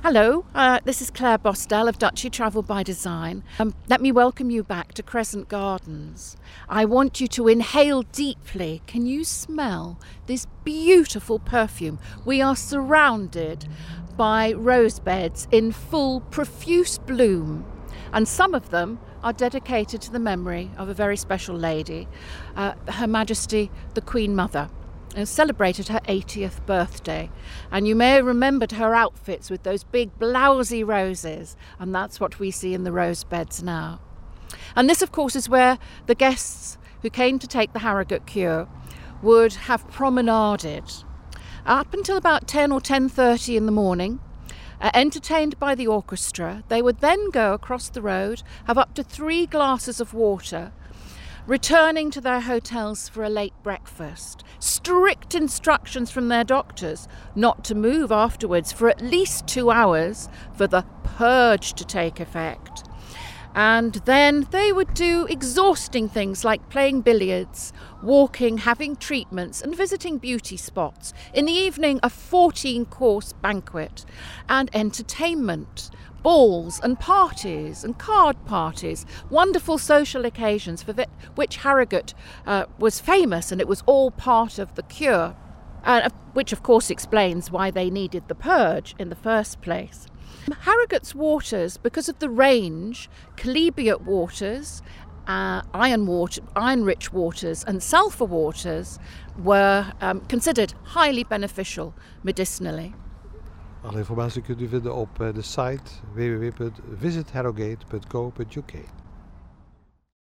Hello, this is Claire Bostel of Duchy Travel by Design. Let me welcome you back to Crescent Gardens. I want you to inhale deeply. Can you smell this beautiful perfume? We are surrounded by rose beds in full profuse bloom, and some of them are dedicated to the memory of a very special lady, Her Majesty the Queen Mother, who celebrated her 80th birthday. And you may have remembered her outfits with those big blousy roses, and that's what we see in the rose beds now. And this, of course, is where the guests who came to take the Harrogate cure would have promenaded up until about 10 or 10:30 in the morning, entertained by the orchestra. They would then go across the road, have up to 3 glasses of water, returning to their hotels for a late breakfast. Strict instructions from their doctors not to move afterwards for at least 2 hours for the purge to take effect. And then they would do exhausting things like playing billiards, walking, having treatments, and visiting beauty spots. In the evening, a 14-course banquet and entertainment, balls and parties and card parties, wonderful social occasions for which Harrogate was famous, and it was all part of the cure, which of course explains why they needed the purge in the first place. Harrogate's waters, because of the range, chalybeate waters, iron-rich waters and sulphur waters were considered highly beneficial medicinally. Alle informatie kunt u vinden op de site www.visitharrogate.co.uk.